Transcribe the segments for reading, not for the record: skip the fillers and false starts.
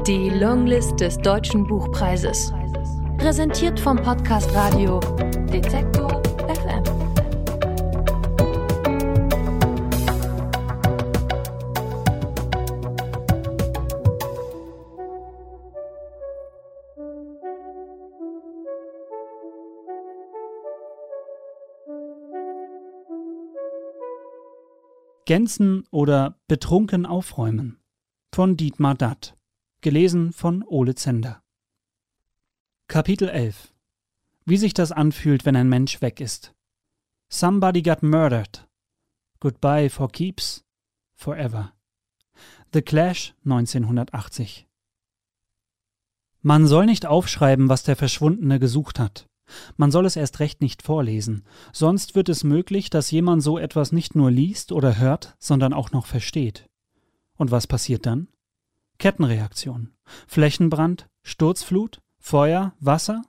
Die Longlist des Deutschen Buchpreises. Präsentiert vom Podcast Radio Detektor FM. Gänsen oder betrunken aufräumen von Dietmar Datt. Gelesen von Ole Zender. Kapitel 11. Wie sich das anfühlt, wenn ein Mensch weg ist. Somebody got murdered. Goodbye for keeps. Forever. The Clash, 1980. Man soll nicht aufschreiben, was der Verschwundene gesucht hat. Man soll es erst recht nicht vorlesen, sonst wird es möglich, dass jemand so etwas nicht nur liest oder hört, sondern auch noch versteht. Und was passiert dann? Kettenreaktion. Flächenbrand, Sturzflut, Feuer, Wasser?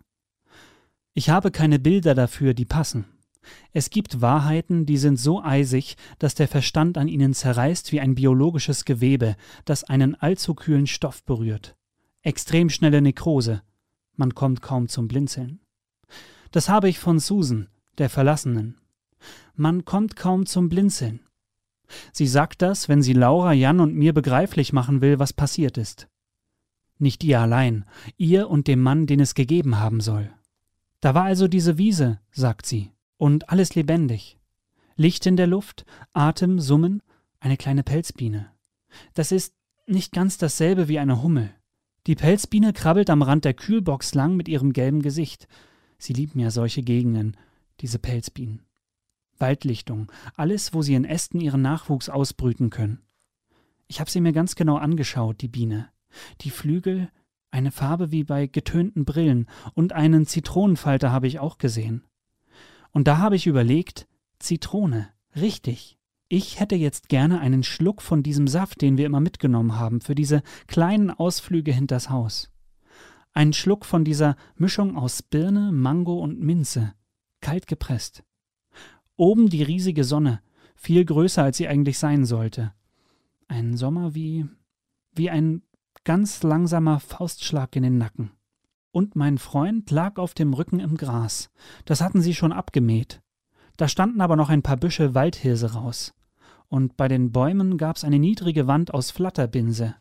Ich habe keine Bilder dafür, die passen. Es gibt Wahrheiten, die sind so eisig, dass der Verstand an ihnen zerreißt wie ein biologisches Gewebe, das einen allzu kühlen Stoff berührt. Extrem schnelle Nekrose. Man kommt kaum zum Blinzeln. Das habe ich von Susan, der Verlassenen. Man kommt kaum zum Blinzeln. Sie sagt das, wenn sie Laura, Jan und mir begreiflich machen will, was passiert ist. Nicht ihr allein, ihr und dem Mann, den es gegeben haben soll. Da war also diese Wiese, sagt sie, und alles lebendig. Licht in der Luft, Atem, Summen, eine kleine Pelzbiene. Das ist nicht ganz dasselbe wie eine Hummel. Die Pelzbiene krabbelt am Rand der Kühlbox lang mit ihrem gelben Gesicht. Sie lieben ja solche Gegenden, diese Pelzbienen. Waldlichtung, alles, wo sie in Ästen ihren Nachwuchs ausbrüten können. Ich habe sie mir ganz genau angeschaut, die Biene. Die Flügel, eine Farbe wie bei getönten Brillen und einen Zitronenfalter habe ich auch gesehen. Und da habe ich überlegt, Zitrone, richtig. Ich hätte jetzt gerne einen Schluck von diesem Saft, den wir immer mitgenommen haben, für diese kleinen Ausflüge hinters Haus. Einen Schluck von dieser Mischung aus Birne, Mango und Minze, kalt gepresst. Oben die riesige Sonne, viel größer, als sie eigentlich sein sollte. Ein Sommer wie ein ganz langsamer Faustschlag in den Nacken. Und mein Freund lag auf dem Rücken im Gras. Das hatten sie schon abgemäht. Da standen aber noch ein paar Büsche Waldhirse raus. Und bei den Bäumen gab's eine niedrige Wand aus Flatterbinse.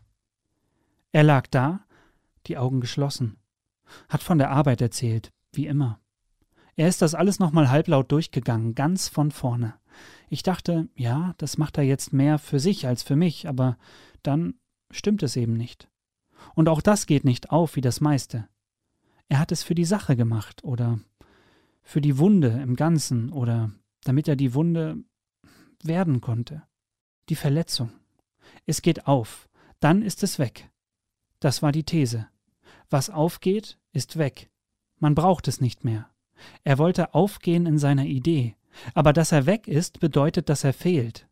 Er lag da, die Augen geschlossen, hat von der Arbeit erzählt, wie immer. Er ist das alles nochmal halblaut durchgegangen, ganz von vorne. Ich dachte, ja, das macht er jetzt mehr für sich als für mich, aber dann stimmt es eben nicht. Und auch das geht nicht auf wie das meiste. Er hat es für die Sache gemacht oder für die Wunde im Ganzen oder damit er die Wunde werden konnte. Die Verletzung. Es geht auf, dann ist es weg. Das war die These. Was aufgeht, ist weg. Man braucht es nicht mehr. Er wollte aufgehen in seiner Idee, aber dass er weg ist, bedeutet, dass er fehlt.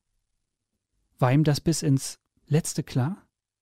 War ihm das bis ins Letzte klar?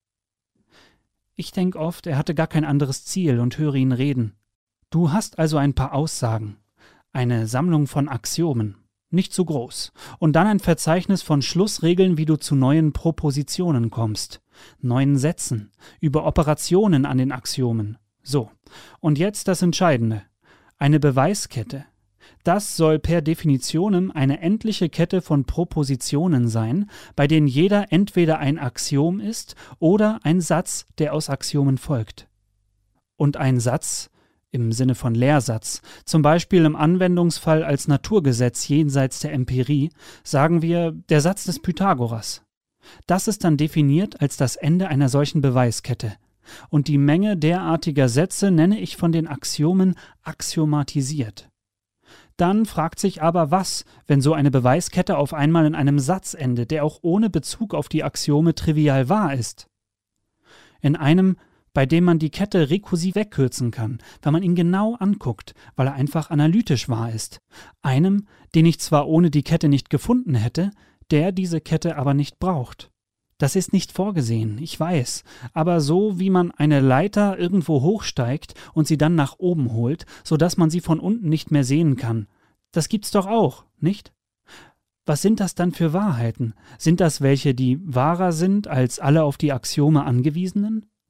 Ich denke oft, er hatte gar kein anderes Ziel und höre ihn reden. Du hast also ein paar Aussagen, eine Sammlung von Axiomen, nicht zu groß, und dann ein Verzeichnis von Schlussregeln, wie du zu neuen Propositionen kommst, neuen Sätzen, über Operationen an den Axiomen. So, und jetzt das Entscheidende. Eine Beweiskette. Das soll per Definitionem eine endliche Kette von Propositionen sein, bei denen jeder entweder ein Axiom ist oder ein Satz, der aus Axiomen folgt. Und ein Satz im Sinne von Lehrsatz, zum Beispiel im Anwendungsfall als Naturgesetz jenseits der Empirie, sagen wir der Satz des Pythagoras. Das ist dann definiert als das Ende einer solchen Beweiskette. Und die Menge derartiger Sätze nenne ich von den Axiomen axiomatisiert. Dann fragt sich aber, was, wenn so eine Beweiskette auf einmal in einem Satz endet, der auch ohne Bezug auf die Axiome trivial wahr ist? In einem, bei dem man die Kette rekursiv wegkürzen kann, wenn man ihn genau anguckt, weil er einfach analytisch wahr ist. Einem, den ich zwar ohne die Kette nicht gefunden hätte, der diese Kette aber nicht braucht. Das ist nicht vorgesehen, ich weiß, aber so wie man eine Leiter irgendwo hochsteigt und sie dann nach oben holt, sodass man sie von unten nicht mehr sehen kann. Das gibt's doch auch, nicht? Was sind das dann für Wahrheiten? Sind das welche, die wahrer sind als alle auf die Axiome angewiesenen?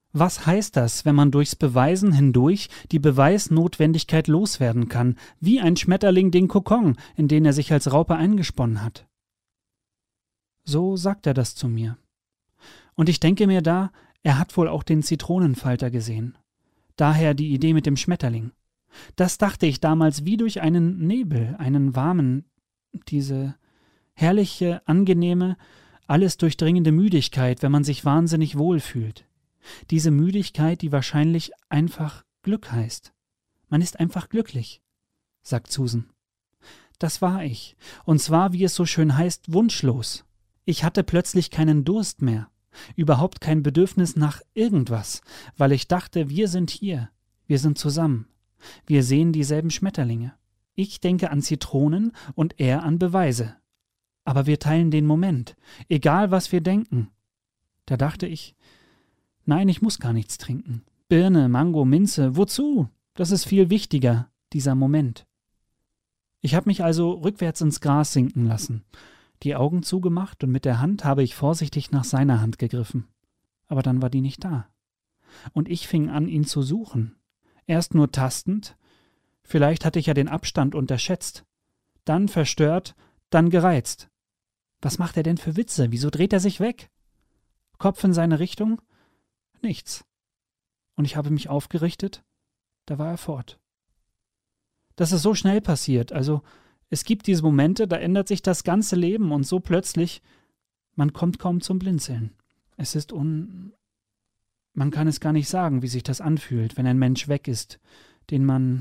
Was heißt das, wenn man durchs Beweisen hindurch die Beweisnotwendigkeit loswerden kann, wie ein Schmetterling den Kokon, in den er sich als Raupe eingesponnen hat? So sagt er das zu mir. Und ich denke mir da, er hat wohl auch den Zitronenfalter gesehen. Daher die Idee mit dem Schmetterling. Das dachte ich damals wie durch einen Nebel, einen warmen, diese herrliche, angenehme, alles durchdringende Müdigkeit, wenn man sich wahnsinnig wohl fühlt. Diese Müdigkeit, die wahrscheinlich einfach Glück heißt. Man ist einfach glücklich, sagt Susan. Das war ich, und zwar, wie es so schön heißt, wunschlos. Ich hatte plötzlich keinen Durst mehr, überhaupt kein Bedürfnis nach irgendwas, weil ich dachte, wir sind hier, wir sind zusammen, wir sehen dieselben Schmetterlinge. Ich denke an Zitronen und er an Beweise. Aber wir teilen den Moment, egal was wir denken. Da dachte ich, nein, ich muss gar nichts trinken. Birne, Mango, Minze, wozu? Das ist viel wichtiger, dieser Moment. Ich habe mich also rückwärts ins Gras sinken lassen, die Augen zugemacht und mit der Hand habe ich vorsichtig nach seiner Hand gegriffen. Aber dann war die nicht da. Und ich fing an, ihn zu suchen. Erst nur tastend, vielleicht hatte ich ja den Abstand unterschätzt. Dann verstört, dann gereizt. Was macht er denn für Witze? Wieso dreht er sich weg? Kopf in seine Richtung? Nichts. Und ich habe mich aufgerichtet, da war er fort. Das ist so schnell passiert, also es gibt diese Momente, da ändert sich das ganze Leben und so plötzlich, man kommt kaum zum Blinzeln. Es ist man kann es gar nicht sagen, wie sich das anfühlt, wenn ein Mensch weg ist, den man,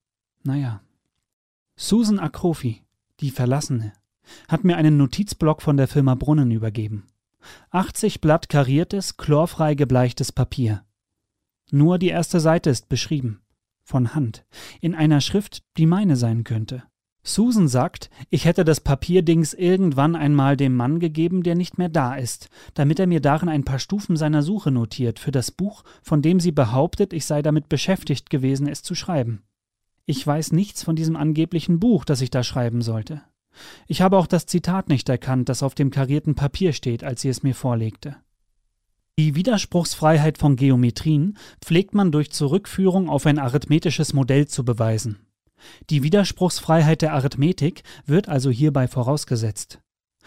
Susan Akrofi, die Verlassene, hat mir einen Notizblock von der Firma Brunnen übergeben. 80 Blatt kariertes, chlorfrei gebleichtes Papier. Nur die erste Seite ist beschrieben. Von Hand. In einer Schrift, die meine sein könnte. Susan sagt, ich hätte das Papierdings irgendwann einmal dem Mann gegeben, der nicht mehr da ist, damit er mir darin ein paar Stufen seiner Suche notiert für das Buch, von dem sie behauptet, ich sei damit beschäftigt gewesen, es zu schreiben. Ich weiß nichts von diesem angeblichen Buch, das ich da schreiben sollte. Ich habe auch das Zitat nicht erkannt, das auf dem karierten Papier steht, als sie es mir vorlegte. Die Widerspruchsfreiheit von Geometrien pflegt man durch Zurückführung auf ein arithmetisches Modell zu beweisen. Die Widerspruchsfreiheit der Arithmetik wird also hierbei vorausgesetzt.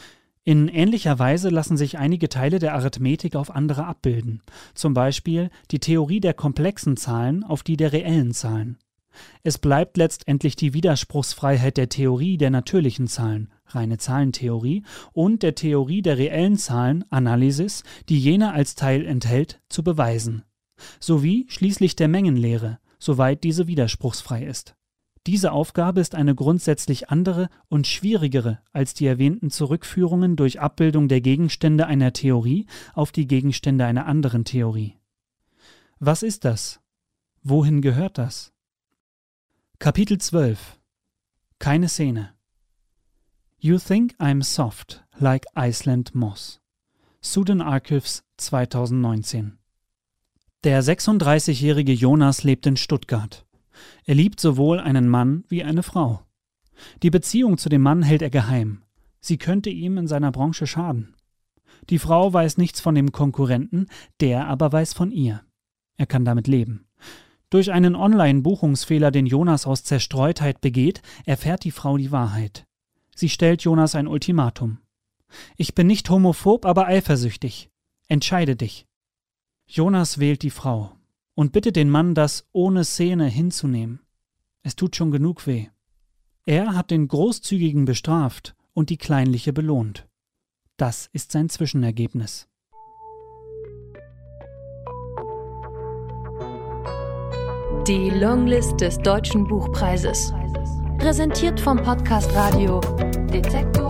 In ähnlicher Weise lassen sich einige Teile der Arithmetik auf andere abbilden, zum Beispiel die Theorie der komplexen Zahlen auf die der reellen Zahlen. Es bleibt letztendlich die Widerspruchsfreiheit der Theorie der natürlichen Zahlen, reine Zahlentheorie, und der Theorie der reellen Zahlen, Analysis, die jene als Teil enthält, zu beweisen. Sowie schließlich der Mengenlehre, soweit diese widerspruchsfrei ist. Diese Aufgabe ist eine grundsätzlich andere und schwierigere als die erwähnten Zurückführungen durch Abbildung der Gegenstände einer Theorie auf die Gegenstände einer anderen Theorie. Was ist das? Wohin gehört das? Kapitel 12. Keine Szene. You think I'm soft, like Iceland moss. Sudan Archives 2019. Der 36-jährige Jonas lebt in Stuttgart. Er liebt sowohl einen Mann wie eine Frau. Die Beziehung zu dem Mann hält er geheim. Sie könnte ihm in seiner Branche schaden. Die Frau weiß nichts von dem Konkurrenten, der aber weiß von ihr. Er kann damit leben. Durch einen Online-Buchungsfehler, den Jonas aus Zerstreutheit begeht, erfährt die Frau die Wahrheit. Sie stellt Jonas ein Ultimatum. Ich bin nicht homophob, aber eifersüchtig. Entscheide dich. Jonas wählt die Frau und bittet den Mann, das ohne Szene hinzunehmen. Es tut schon genug weh. Er hat den Großzügigen bestraft und die Kleinliche belohnt. Das ist sein Zwischenergebnis. Die Longlist des Deutschen Buchpreises. Präsentiert vom Podcast Radio Detektor